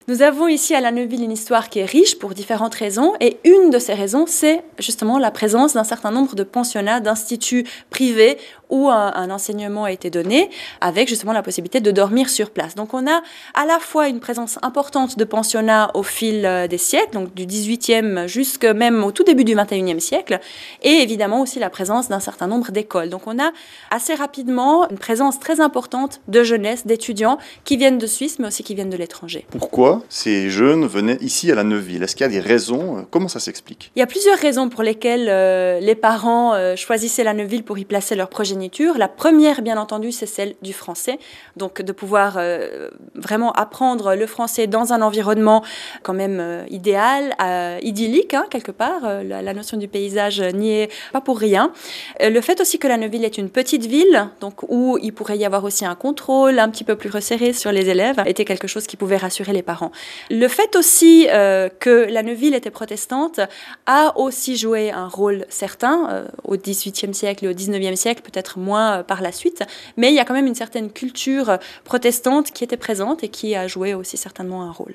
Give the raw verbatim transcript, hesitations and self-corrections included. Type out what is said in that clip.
Nous avons ici à La Neuville une histoire qui est riche pour différentes raisons, et une de ces raisons, c'est justement la présence d'un certain nombre de pensionnats, d'instituts privés où un, un enseignement a été donné, avec justement la possibilité de dormir sur place. Donc on a à la fois une présence importante de pensionnats au fil des siècles, donc du dix-huitième jusque même au tout début du vingt et unième siècle, et évidemment aussi la présence d'un certain nombre d'écoles. Donc on a assez rapidement une présence très importante de jeunesse, d'étudiants qui viennent de Suisse, mais aussi qui viennent de l'étranger. Pourquoi ces jeunes venaient ici à La Neuville? Est-ce qu'il y a des raisons? Comment ça s'explique? Il y a plusieurs raisons pour lesquelles euh, les parents euh, choisissaient La Neuville pour y placer leur progéniture. La première, bien entendu, c'est celle du français. Donc de pouvoir euh, vraiment apprendre le français dans un environnement quand même euh, idéal, euh, idyllique, hein, quelque part. Euh, la, la notion du paysage n'y est pas pour rien. Euh, le fait aussi que La Neuville est une petite ville, donc où il pourrait y avoir aussi un contrôle un petit peu plus resserré sur les élèves, était quelque chose qui pouvait rassurer les parents. Le fait aussi euh, que La Neuville était protestante a aussi joué un rôle certain euh, au dix-huitième siècle et au dix-neuvième siècle, peut-être moins par la suite, mais il y a quand même une certaine culture protestante qui était présente et qui a joué aussi certainement un rôle.